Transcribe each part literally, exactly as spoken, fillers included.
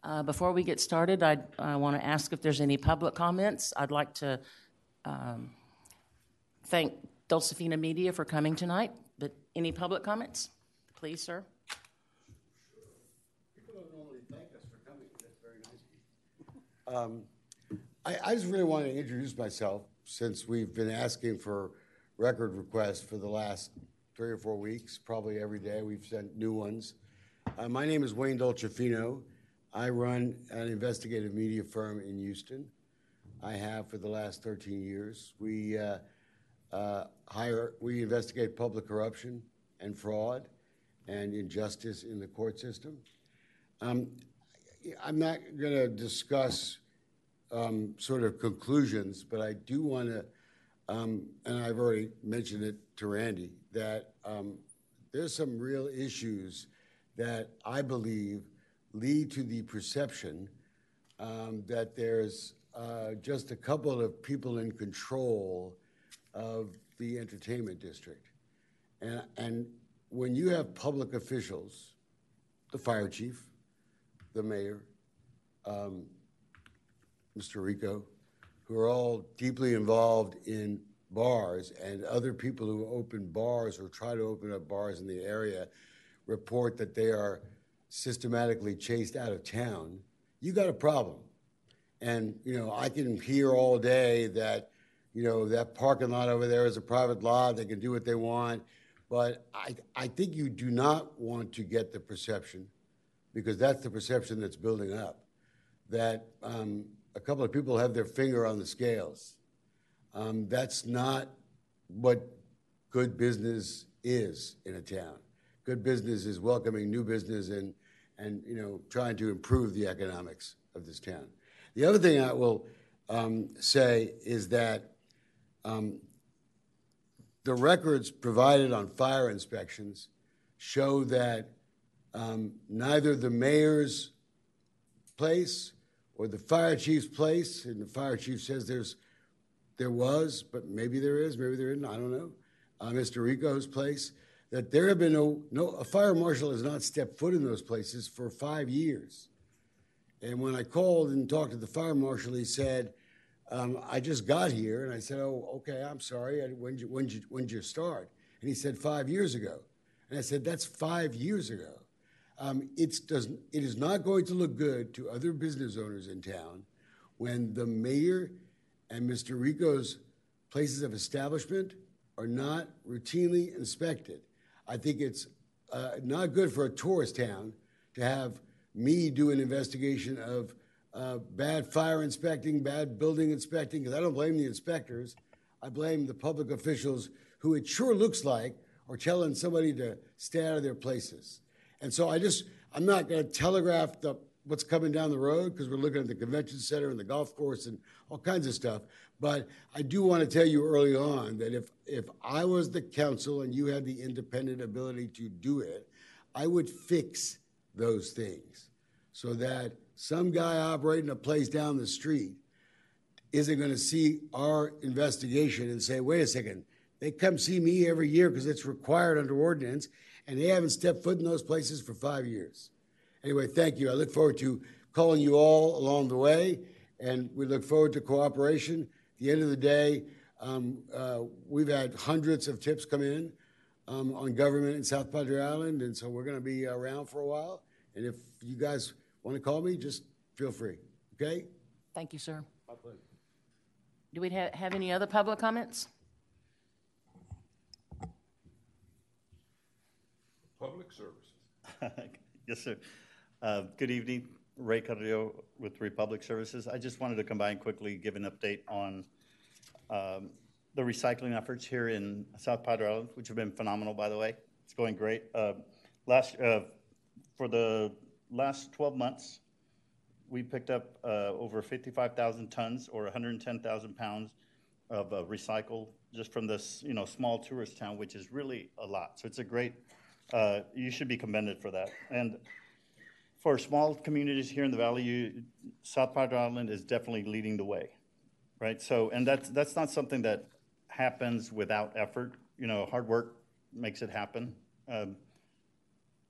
Uh, before we get started, I'd, I want to ask if there's any public comments. I'd like to um, thank Dulcifina Media for coming tonight, but any public comments? Please, sir. People don't normally thank us for coming. That's very nice. Um, I, I just really want to introduce myself since we've been asking for record requests for the last three or four weeks, probably every day. We've sent new ones. Uh, my name is Wayne Dolcifino. I run an investigative media firm in Houston. I have for the last thirteen years. We uh, uh, hire, we investigate public corruption and fraud and injustice in the court system. Um, I'm not going to discuss um, sort of conclusions, but I do want to, um, and I've already mentioned it to Randy, that um, there's some real issues that I believe lead to the perception um, that there's uh, just a couple of people in control of the entertainment district. And, and when you have public officials, the fire chief, the mayor, um, Mister Rico, who are all deeply involved in bars, and other people who open bars or try to open up bars in the area report that they are systematically chased out of town, you got a problem. And, you know, I can hear all day that, you know, that parking lot over there is a private lot, they can do what they want, but I, I think you do not want to get the perception, because that's the perception that's building up, that um, a couple of people have their finger on the scales. Um, that's not what good business is in a town. Good business is welcoming new business and, and you know, trying to improve the economics of this town. The other thing I will um, say is that um, the records provided on fire inspections show that um, neither the mayor's place or the fire chief's place, and the fire chief says there's, there was, but maybe there is, maybe there isn't, I don't know, uh, Mister Rico's place, that there have been no, no, a fire marshal has not stepped foot in those places for five years. And when I called and talked to the fire marshal, he said, um, I just got here. And I said, oh, okay, I'm sorry. When did you, when did you, when did you start? And he said, five years ago. And I said, that's five years ago. Um, it's does, it is not going to look good to other business owners in town when the mayor and Mister Rico's places of establishment are not routinely inspected. I think it's uh, not good for a tourist town to have me do an investigation of uh, bad fire inspecting, bad building inspecting, because I don't blame the inspectors. I blame the public officials who it sure looks like are telling somebody to stay out of their places. And so I just, I'm not going to telegraph the, what's coming down the road, because we're looking at the convention center and the golf course and all kinds of stuff. But I do want to tell you early on that if, if I was the council and you had the independent ability to do it, I would fix those things so that some guy operating a place down the street isn't going to see our investigation and say, wait a second, they come see me every year because it's required under ordinance, and they haven't stepped foot in those places for five years. Anyway, thank you. I look forward to calling you all along the way, and we look forward to cooperation. At the end of the day, um, uh, we've had hundreds of tips come in um, on government in South Padre Island, and so we're going to be around for a while. And if you guys want to call me, just feel free, okay? Thank you, sir. My pleasure. Do we ha have any other public comments? Public services. Yes, sir. Uh, good evening. Ray Carrillo with Republic Services. I just wanted to come by and quickly give an update on um, the recycling efforts here in South Padre Island, which have been phenomenal, by the way. It's going great. Uh, last uh, for the last twelve months, we picked up uh, over fifty-five thousand tons, or one hundred ten thousand pounds of uh, recycle just from this, you know, small tourist town, which is really a lot. So it's a great. Uh, you should be commended for that. And for small communities here in the Valley, you, South Padre Island is definitely leading the way, right? So, and that's, that's not something that happens without effort. You know, hard work makes it happen. Um,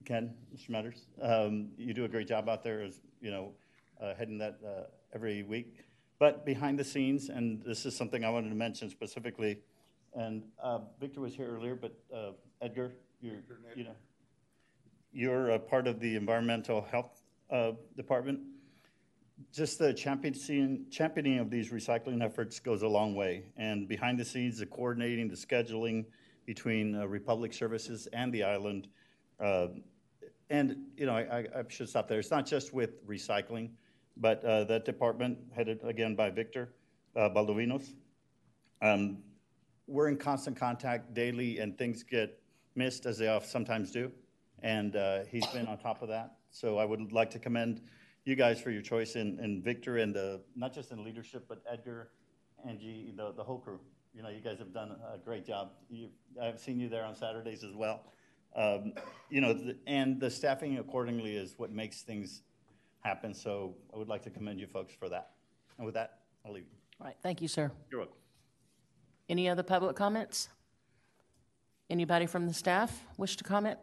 Ken Schmetters. Um, you do a great job out there, as you know, uh, heading that uh, every week. But behind the scenes, and this is something I wanted to mention specifically, and uh, Victor was here earlier, but uh, Edgar, you're, you know, you're a part of the environmental health uh, department. Just the championing, championing of these recycling efforts goes a long way. And behind the scenes, the coordinating, the scheduling between uh, Republic Services and the island. Uh, and, you know, I, I should stop there. It's not just with recycling, but uh, that department, headed again by Victor uh, Baldovinos, um, we're in constant contact daily, and things get missed, as they sometimes do. And uh, he's been on top of that. So I would like to commend you guys for your choice in, in Victor, and the, not just in leadership, but Edgar, Angie, the, the whole crew. You know, you guys have done a great job. You, I've seen you there on Saturdays as well. Um, you know, the, and the staffing accordingly is what makes things happen. So I would like to commend you folks for that. And with that, I'll leave you. All right, thank you, sir. You're welcome. Any other public comments? Anybody from the staff wish to comment?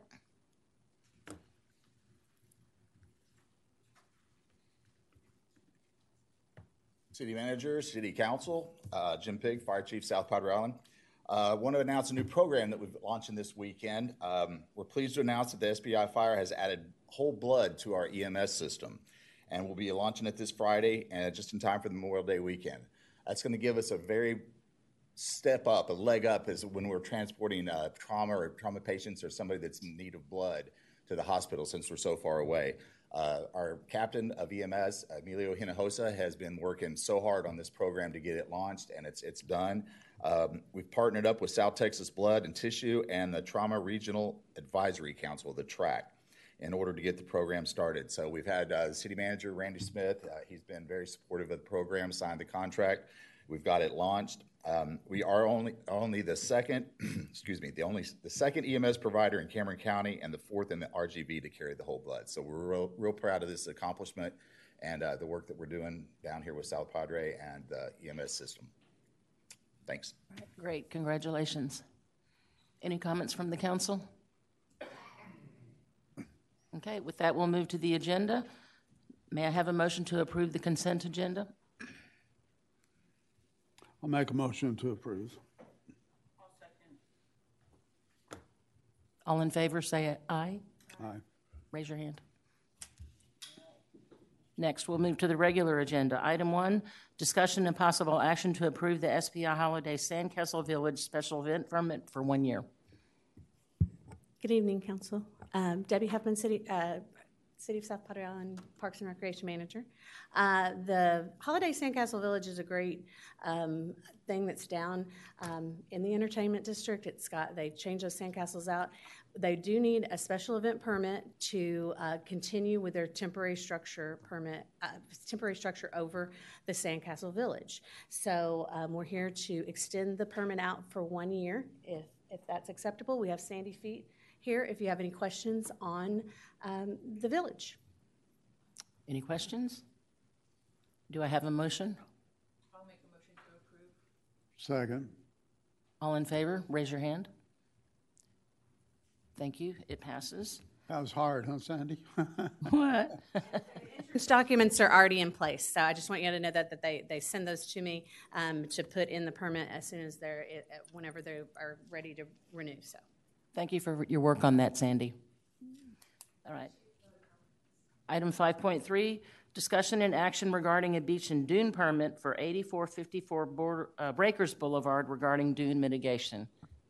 City Manager, City Council, uh, Jim Pigg, Fire Chief, South Padre Island. I uh, want to announce a new program that we're launching this weekend. Um, we're pleased to announce that the S B I Fire has added whole blood to our E M S system, and we'll be launching it this Friday, and just in time for the Memorial Day weekend. That's going to give us a very step up, a leg up, as when we're transporting uh, trauma or trauma patients or somebody that's in need of blood to the hospital, since we're so far away. Uh, our captain of E M S, Emilio Hinojosa, has been working so hard on this program to get it launched, and it's it's done. Um, we've partnered up with South Texas Blood and Tissue and the Trauma Regional Advisory Council, the TRAC, in order to get the program started. So we've had uh, the city manager, Randy Smith. Uh, he's been very supportive of the program, signed the contract. We've got it launched. Um, we are only only the second, excuse me, the only the second E M S provider in Cameron County, and the fourth in the R G V to carry the whole blood. So we're real, real proud of this accomplishment and uh, the work that we're doing down here with South Padre and the E M S system. Thanks. All right, great, congratulations. Any comments from the council? Okay, with that, we'll move to the agenda. May I have a motion to approve the consent agenda? I'll make a motion to approve. I'll second. All in favor, say aye. Aye. Raise your hand. Next, we'll move to the regular agenda. Item one, discussion and possible action to approve the S P I Holiday Sandcastle Village special event permit for one year. Good evening, Council. Um, Debbie Huffman, City, uh, City of South Padre Island Parks and Recreation Manager. Uh, the Holiday Sandcastle Village is a great um, thing that's down um, in the entertainment district. It's got, they changed those sandcastles out. They do need a special event permit to uh, continue with their temporary structure permit, uh, temporary structure over the Sandcastle Village. So um, we're here to extend the permit out for one year, if, if that's acceptable. We have Sandy Feet here if you have any questions on um, the village. Any questions? Do I have a motion? I'll make a motion to approve. Second. All in favor, raise your hand. Thank you, it passes. That was hard, huh, Sandy? What? Those documents are already in place, so I just want you to know that, that they, they send those to me um, to put in the permit as soon as they're, whenever they are ready to renew, so. Thank you for your work on that, Sandy. All right. Item five point three, discussion and action regarding a beach and dune permit for eighty-four fifty-four Border, uh, Breakers Boulevard regarding dune mitigation.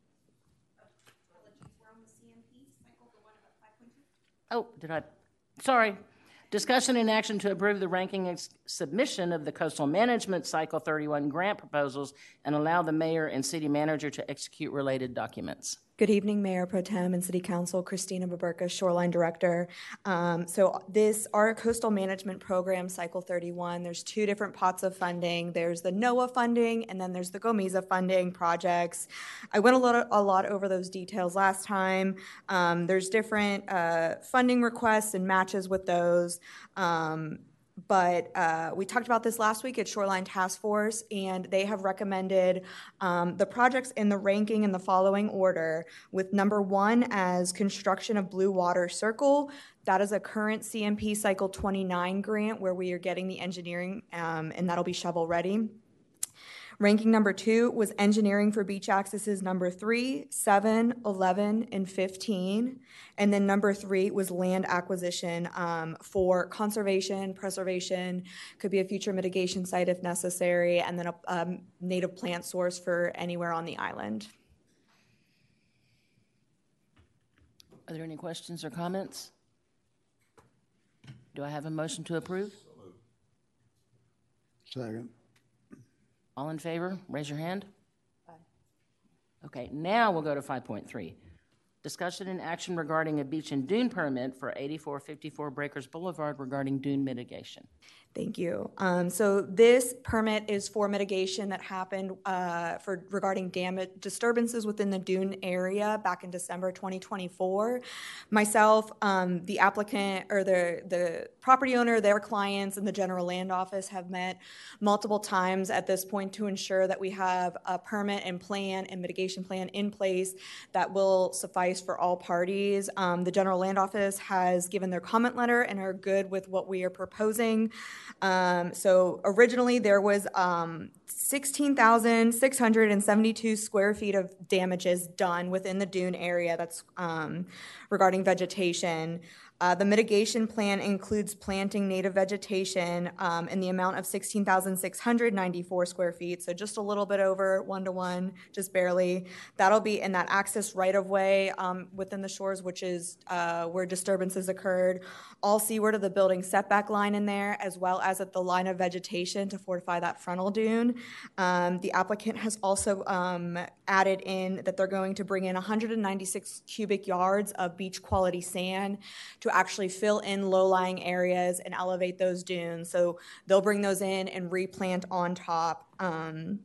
Oh, did I? Sorry. Discussion and action to approve the ranking and submission of the Coastal Management Cycle thirty-one grant proposals and allow the mayor and city manager to execute related documents. Good evening, Mayor Pro Tem and City Council. Christina Baburka, Shoreline Director. Um, so this, our coastal management program, Cycle thirty-one, there's two different pots of funding. There's the NOAA funding, and then there's the GOMESA funding projects. I went a lot, a lot over those details last time. Um, there's different uh, funding requests and matches with those. Um, but uh, we talked about this last week at Shoreline Task Force, and they have recommended um, the projects in the ranking in the following order, with number one as construction of Blue Water Circle. That is a current C M P Cycle twenty-nine grant where we are getting the engineering, um, and that'll be shovel ready. Ranking number two was engineering for beach accesses number three, seven, eleven, and fifteen. And then number three was land acquisition um, for conservation, preservation, could be a future mitigation site if necessary, and then a um, native plant source for anywhere on the island. Are there any questions or comments? Do I have a motion to approve? Second. All in favor, raise your hand. Aye. Okay, now we'll go to five point three. Discussion and action regarding a beach and dune permit for eighty-four fifty-four Breakers Boulevard regarding dune mitigation. Thank you. Um, so this permit is for mitigation that happened uh, for regarding damage disturbances within the dune area back in December twenty twenty-four. Myself, um, the applicant or the the property owner, their clients, and the general land office have met multiple times at this point to ensure that we have a permit and plan and mitigation plan in place that will suffice for all parties. Um, the general land office has given their comment letter and are good with what we are proposing. Um, so originally there was um, sixteen thousand six hundred seventy-two square feet of damages done within the dune area. That's um, regarding vegetation. Uh, the mitigation plan includes planting native vegetation um, in the amount of sixteen thousand six hundred ninety-four square feet, so just a little bit over one to one, just barely. That'll be in that access right-of-way um, within the shores, which is uh, where disturbances occurred, all seaward of the building setback line in there, as well as at the line of vegetation to fortify that frontal dune. Um, the applicant has also um, added in that they're going to bring in one hundred ninety-six cubic yards of beach-quality sand to actually fill in low-lying areas and elevate those dunes. So they'll bring those in and replant on top um,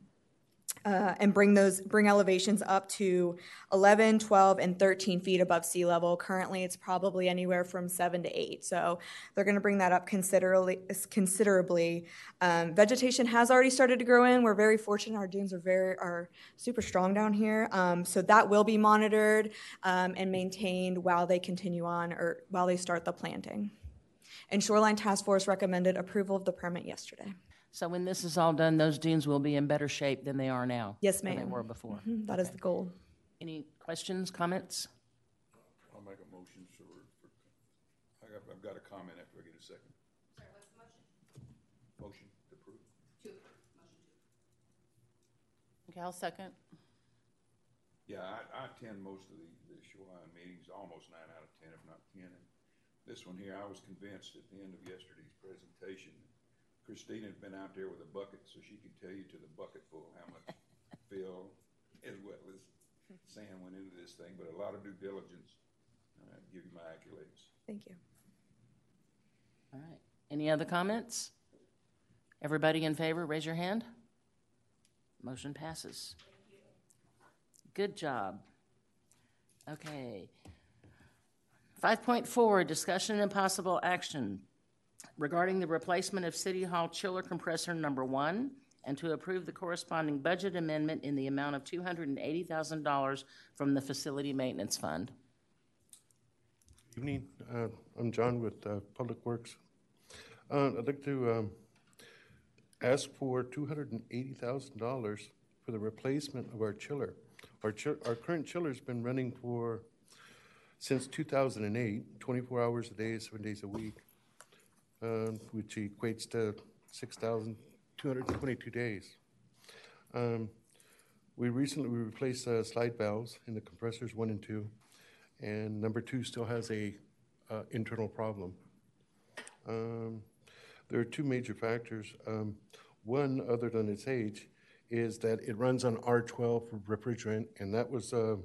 uh, and bring those bring elevations up to eleven, twelve, and thirteen feet above sea level. Currently, it's probably anywhere from seven to eight. So they're going to bring that up considerably. Considerably. Um, vegetation has already started to grow in. We're very fortunate. Our dunes are very are super strong down here. Um, so that will be monitored um, and maintained while they continue on or while they start the planting. And Shoreline Task Force recommended approval of the permit yesterday. So when this is all done, those dunes will be in better shape than they are now? Yes, than ma'am. they were before? Mm-hmm. That is the goal. Any questions, comments? I'll make a motion for, for, I got, I've got a comment after I get a second. Sorry, what's the motion? Motion to approve. To approve, motion to approve. Okay, I'll second. Yeah, I, I attend most of the, the Shoreline meetings, almost nine out of ten, if not ten. And this one here, I was convinced at the end of yesterday's presentation, Christina had been out there with a bucket, so she could tell you to the bucketful how much fill as well as sand went into this thing, but a lot of due diligence. Uh, give you my accolades. Thank you. All right. Any other comments? Everybody in favor, raise your hand. Motion passes. Good job. Okay. five point four, discussion and possible action regarding the replacement of City Hall chiller compressor number one and to approve the corresponding budget amendment in the amount of two hundred eighty thousand dollars from the Facility Maintenance Fund. Good evening. Uh, I'm John with uh, Public Works. Uh, I'd like to um, ask for two hundred eighty thousand dollars for the replacement of our chiller. Our, ch our current chiller has been running for since two thousand eight, twenty-four hours a day, seven days a week, uh, which equates to six thousand two hundred twenty-two days. Um, we recently we replaced uh, slide valves in the compressors one and two, and number two still has a uh, internal problem. Um, there are two major factors. Um, one, other than its age, is that it runs on R twelve refrigerant, and that was uh,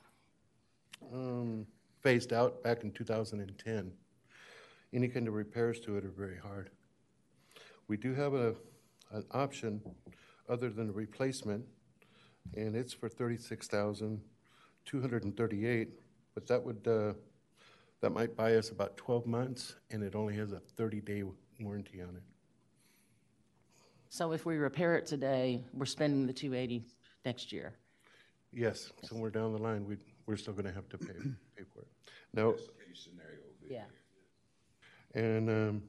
um, phased out back in two thousand ten. Any kind of repairs to it are very hard. We do have a, an option other than a replacement, and it's for thirty-six thousand two hundred thirty-eight dollars, but that would uh, that might buy us about twelve months, and it only has a thirty-day warranty on it. So if we repair it today, we're spending the two eighty next year. Yes, somewhere down the line, we, we're still gonna have to pay, pay for it. Now, Best case scenario. Yeah. and, um,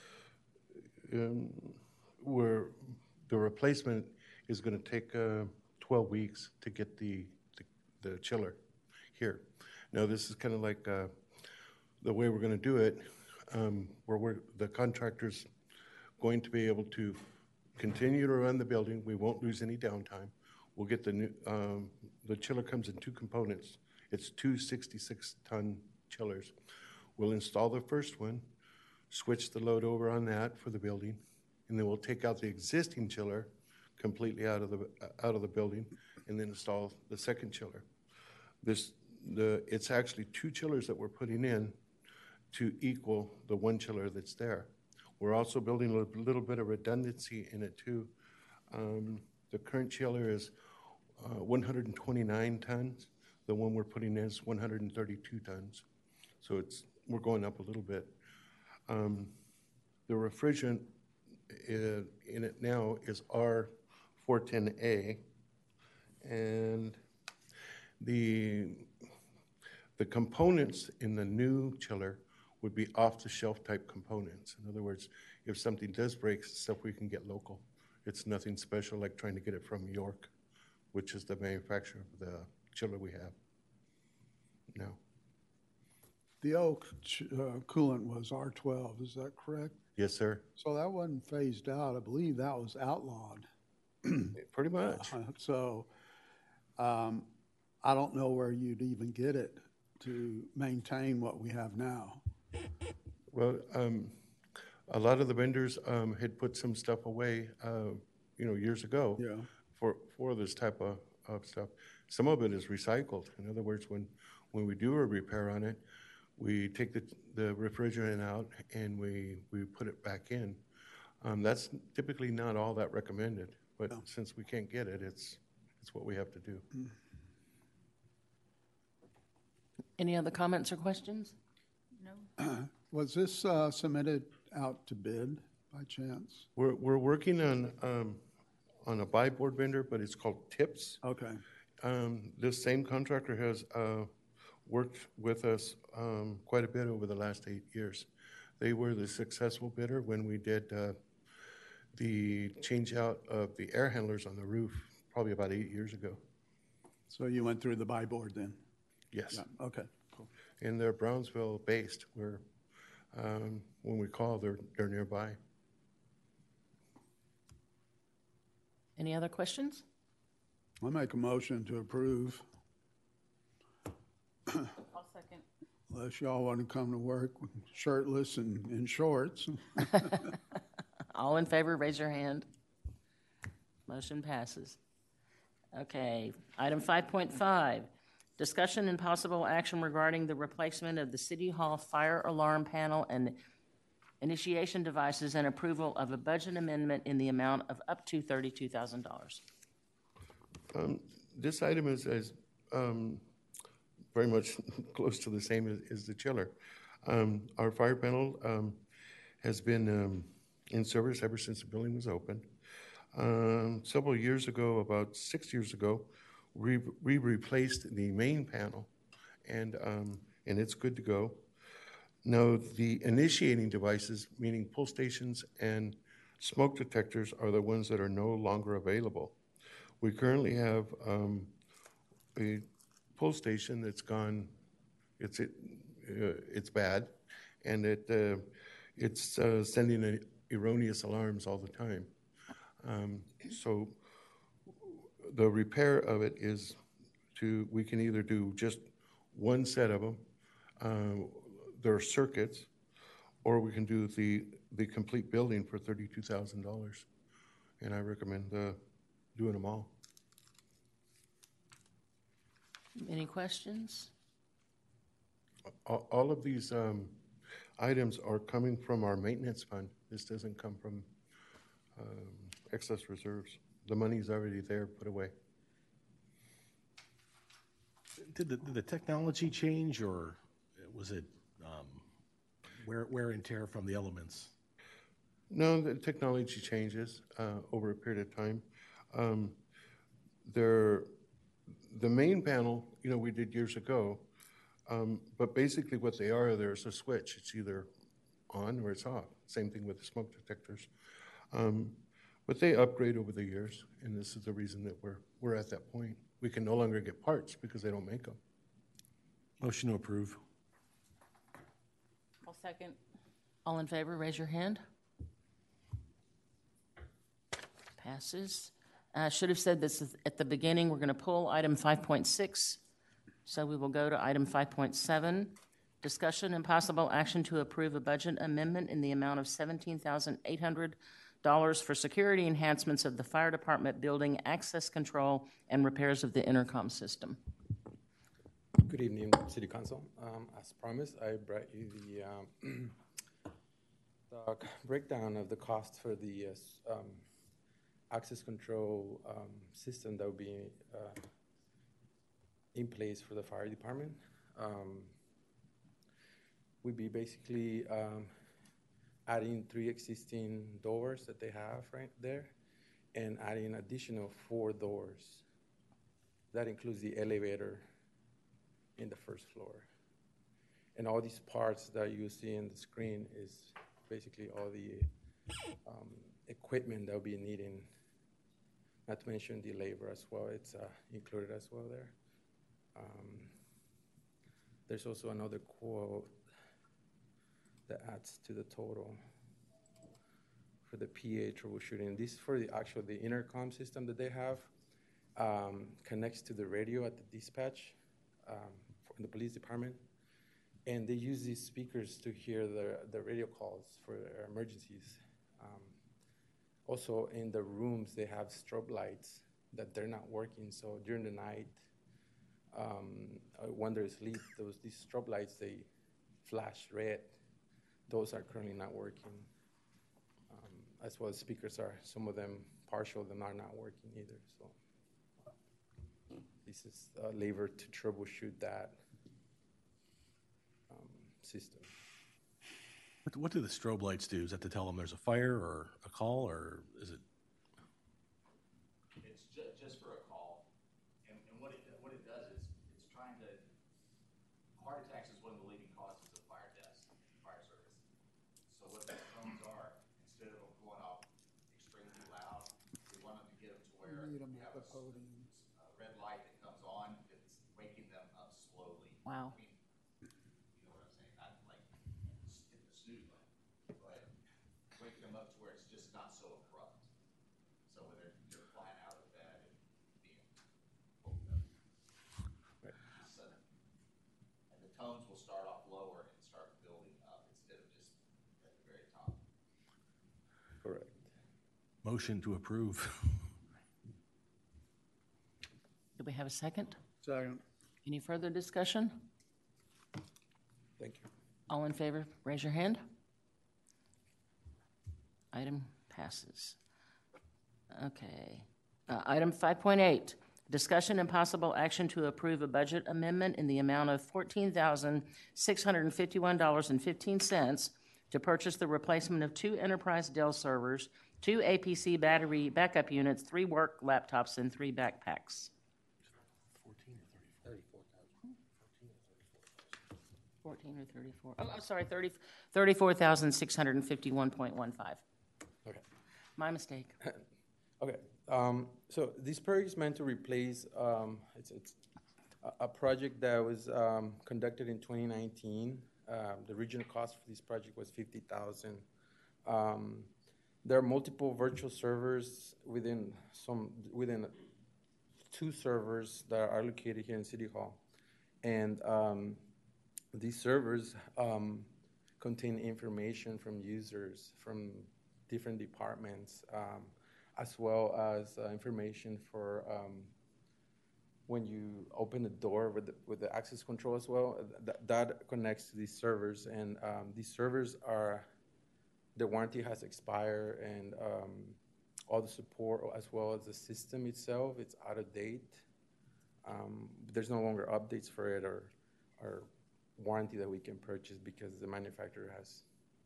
um, we're, the replacement is gonna take, uh, twelve weeks to get the, the, the chiller here. Now, this is kind of like, uh, the way we're gonna do it, um, where we're, the contractor's going to be able to continue to run the building. We won't lose any downtime. We'll get the new, um, the chiller comes in two components. It's two sixty-six ton chillers. We'll install the first one, switch the load over on that for the building, and then we'll take out the existing chiller completely out of the, out of the building, and then install the second chiller. This, the, it's actually two chillers that we're putting in to equal the one chiller that's there. We're also building a little bit of redundancy in it too. Um, the current chiller is uh, one hundred twenty-nine tons. The one we're putting in is one hundred thirty-two tons. So it's, we're going up a little bit. Um, the refrigerant in, in it now is R four ten A, and the the components in the new chiller would be off-the-shelf type components. In other words, if something does break, it's stuff we can get local. It's nothing special like trying to get it from York, which is the manufacturer of the chiller we have now. The old ch- uh, coolant was R twelve, is that correct? Yes, sir. So that wasn't phased out. I believe that was outlawed. Pretty much. Uh, So um, I don't know where you'd even get it to maintain what we have now. Well, um, a lot of the vendors um, had put some stuff away, uh, you know, years ago Yeah. for, for this type of, of stuff. Some of it is recycled. In other words, when, when we do a repair on it, we take the, the refrigerant out and we, we put it back in. Um, that's typically not all that recommended, but No. since we can't get it, it's, it's what we have to do. Any other comments or questions? Was this uh, submitted out to bid by chance? We're, we're working on, um, on a buy board vendor, but it's called TIPS. Okay. Um, this same contractor has uh, worked with us um, quite a bit over the last eight years. They were the successful bidder when we did uh, the change out of the air handlers on the roof, probably about eight years ago. So you went through the buy board then? Yes. Yeah. Okay, cool. And they're Brownsville based, where um, when we call, they're, they're nearby. Any other questions? I make a motion to approve, I'll second. unless y'all want to come to work shirtless and in shorts. All in favor, raise your hand. Motion passes. Okay, item five point five, discussion and possible action regarding the replacement of the City Hall fire alarm panel and initiation devices and approval of a budget amendment in the amount of up to thirty-two thousand dollars. Um, this item is, is um, very much close to the same as, as the chiller. Um, our fire panel um, has been um, in service ever since the building was opened. Um, several years ago, about six years ago, we, we replaced the main panel, and um, and it's good to go. Now, the initiating devices, meaning pull stations and smoke detectors, are the ones that are no longer available. We currently have um, a pull station that's gone, it's it, uh, it's bad, and it uh, it's uh, sending a, erroneous alarms all the time. Um, so the repair of it is to, we can either do just one set of them, uh, there are circuits, or we can do the, the complete building for thirty-two thousand dollars. And I recommend uh, doing them all. Any questions? All, all of these um, items are coming from our maintenance fund. This doesn't come from um, excess reserves. The money's already there, put away. Did the, did the technology change, or was it um, wear, wear and tear from the elements? No, the technology changes uh, over a period of time. Um, there, the main panel, you know, we did years ago, um, but basically what they are, there's a switch. It's either on or it's off. Same thing with the smoke detectors. Um, but they upgrade over the years, and this is the reason that we're we're at that point. We can no longer get parts because they don't make them. Motion to approve. I'll second. All in favor, raise your hand. Passes. Uh, should have said this at the beginning. We're going to pull item five point six. So we will go to item five point seven. Discussion and possible action to approve a budget amendment in the amount of seventeen thousand eight hundred dollars for security enhancements of the fire department building, access control, and repairs of the intercom system. Good evening, City Council. Um, as promised, I brought you the, um, the breakdown of the cost for the uh, um, access control um, system that will be uh, in place for the fire department. Um, we'd be basically um, adding three existing doors that they have right there and adding additional four doors. That includes the elevator in the first floor. And all these parts that you see in the screen is basically all the um, equipment that will be needing, not to mention the labor as well. It's uh, included as well there. Um, there's also another quote that adds to the total for the P A troubleshooting. This is for the actual, the intercom system that they have, um, connects to the radio at the dispatch um, for the police department. And they use these speakers to hear the, the radio calls for emergencies. Um, also in the rooms, they have strobe lights that they're not working. So during the night, um, when they're asleep, those, these strobe lights, they flash red. Those are currently not working. Um, as well as speakers are, some of them partial, them are not working either. So this is uh, labor to troubleshoot that um, system. What, what do the strobe lights do? Is that to tell them there's a fire or a call, or is it? It's ju just for a call. And, and what, it, what it does is it's trying to, heart attacks is one of the leading causes of fire deaths, fire service. So what the phones are, instead of them going off extremely loud, we want them to get them to where You need them you at have the a, podium. a red light that comes on, it's waking them up slowly. Wow. I mean, you know what I'm saying? Not like hit the snooze button, but wake them up to where it's just not so abrupt. So when they're, they're flying out of bed and being woken up Right. sudden. And the tones will start off lower and start building up instead of just at the very top. Correct. Motion to approve. Do we have a second? Second. Any further discussion? Thank you. All in favor, raise your hand. Item passes. Okay. Uh, item five point eight, discussion and possible action to approve a budget amendment in the amount of fourteen thousand six hundred fifty-one dollars and fifteen cents to purchase the replacement of two Enterprise Dell servers, two A P C battery backup units, three work laptops, and three backpacks. fourteen or thirty-four. Oh, I'm sorry, thirty, thirty-four thousand six hundred fifty-one point one five. Okay. My mistake. Okay. Um, so this project is meant to replace, um, it's, it's a, a project that was um, conducted in twenty nineteen. Um, the original cost for this project was fifty thousand dollars. Um, there are multiple virtual servers within some, within two servers that are located here in City Hall. And um, these servers um, contain information from users from different departments, um, as well as uh, information for um, when you open the door with the, with the access control as well. Th that connects to these servers, and um, these servers are, the warranty has expired, and um, all the support as well as the system itself, it's out of date. Um, there's no longer updates for it or, or warranty that we can purchase because the manufacturer has up,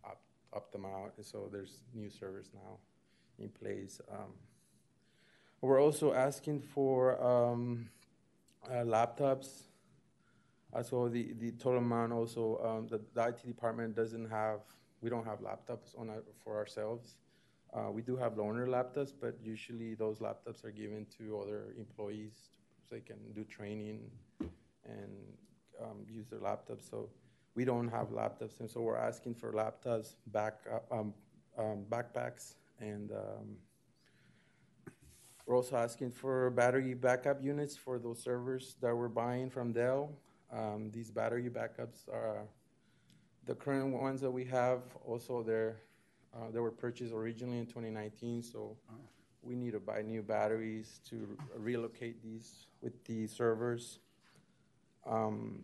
up them out, and so there's new servers now in place. Um, we're also asking for um, uh, laptops. Uh, so the, the total amount also, um, the, the I T department doesn't have, we don't have laptops on our, for ourselves. Uh, we do have loaner laptops, but usually those laptops are given to other employees so they can do training and um, use their laptops. So we don't have laptops, and so we're asking for laptops, back, um, um, backpacks, and um, we're also asking for battery backup units for those servers that we're buying from Dell. Um, these battery backups are the current ones that we have. Also, they're, uh, they were purchased originally in twenty nineteen, so we need to buy new batteries to relocate these with the servers. Um,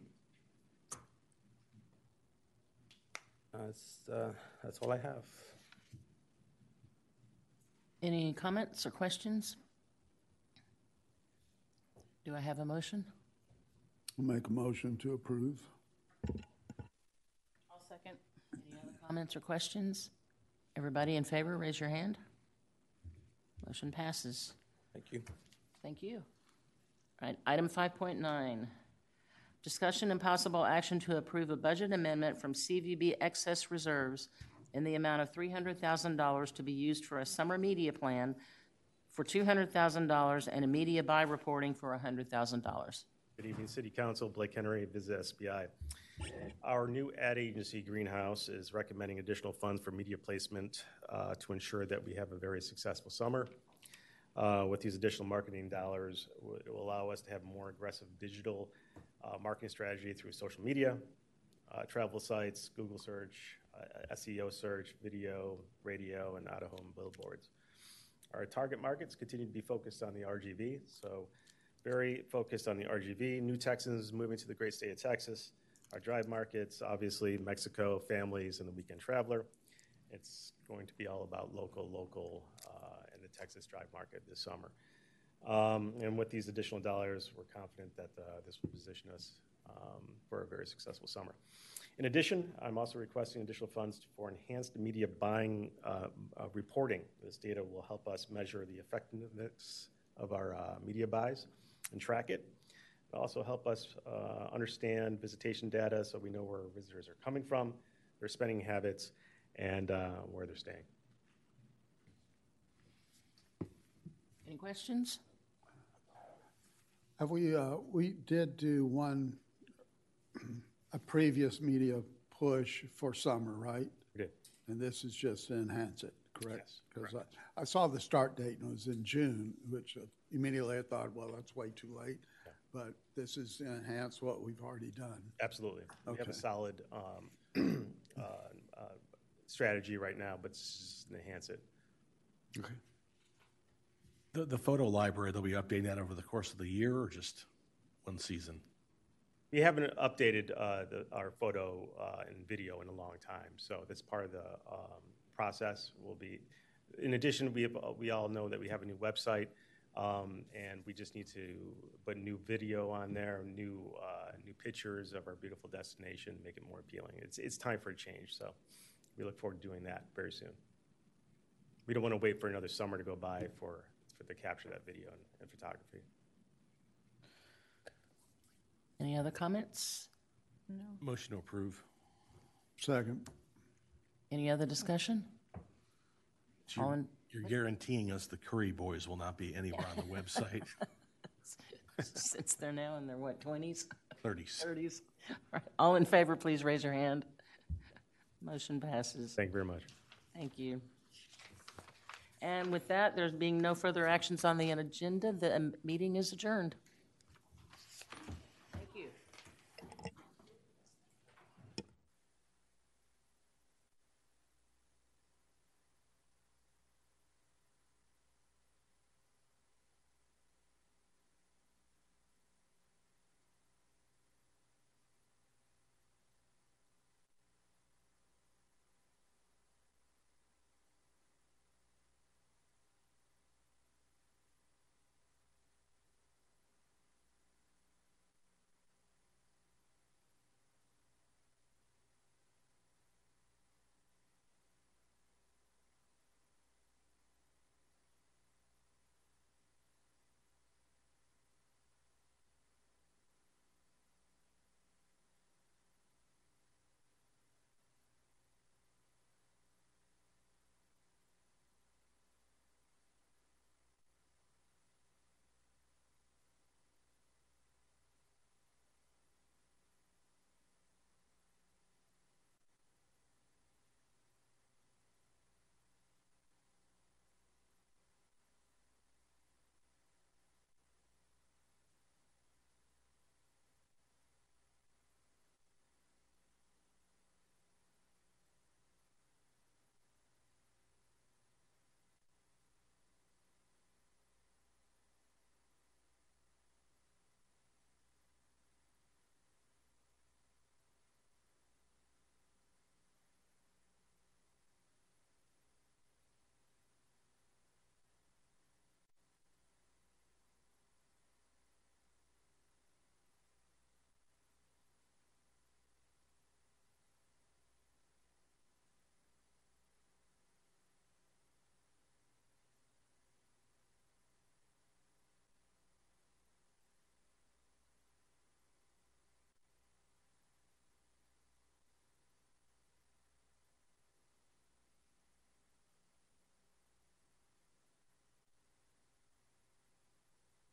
that's, uh, that's all I have. Any comments or questions? Do I have a motion? I'll make a motion to approve. I'll second. Any other comments or questions? Everybody in favor, raise your hand. Motion passes. Thank you. Thank you. All right, item five point nine. Discussion and possible action to approve a budget amendment from C V B excess reserves in the amount of three hundred thousand dollars to be used for a summer media plan for two hundred thousand dollars and a media buy reporting for one hundred thousand dollars. Good evening, City Council. Blake Henry, Visit S B I. Our new ad agency, Greenhouse, is recommending additional funds for media placement uh, to ensure that we have a very successful summer. Uh, with these additional marketing dollars, it will allow us to have more aggressive digital uh, marketing strategy through social media, uh, travel sites, Google search, uh, S E O search, video, radio, and out-of-home billboards. Our target markets continue to be focused on the R G V, so very focused on the R G V. New Texans moving to the great state of Texas. Our drive markets, obviously, Mexico, families, and the weekend traveler. It's going to be all about local, local, uh, in the Texas drive market this summer. Um, and with these additional dollars, we're confident that uh, this will position us um, for a very successful summer. In addition, I'm also requesting additional funds for enhanced media buying uh, uh, reporting. This data will help us measure the effectiveness of our uh, media buys and track it. It'll also help us uh, understand visitation data so we know where visitors are coming from, their spending habits, and uh, where they're staying. Any questions? Have we, uh, we did do one, a previous media push for summer, right? We did. And this is just to enhance it, correct? Yes, Because correct. I, I saw the start date and it was in June, which uh, immediately I thought, well, that's way too late. Yeah. But this is to enhance what we've already done. Absolutely. We Okay. have a solid um, uh, uh, strategy right now, but it's just to enhance it. Okay. The, the photo library, they'll be updating that over the course of the year or just one season? We haven't updated uh, the, our photo uh, and video in a long time, so that's part of the um, process. Will be, in addition, we have, we all know that we have a new website, um, and we just need to put new video on there, new uh, new pictures of our beautiful destination, make it more appealing. It's it's time for a change, so we look forward to doing that very soon. We don't want to wait for another summer to go by for for to capture that video and, and photography. Any other comments? No. Motion to approve. Second. Any other discussion? So All you're, in- you're guaranteeing us the Curry Boys will not be anywhere on the website. Since they're now in their, what, twenties? thirties. thirties. All right. All in favor, please raise your hand. Motion passes. Thank you very much. Thank you. And with that, there's being no further actions on the agenda, the um, meeting is adjourned.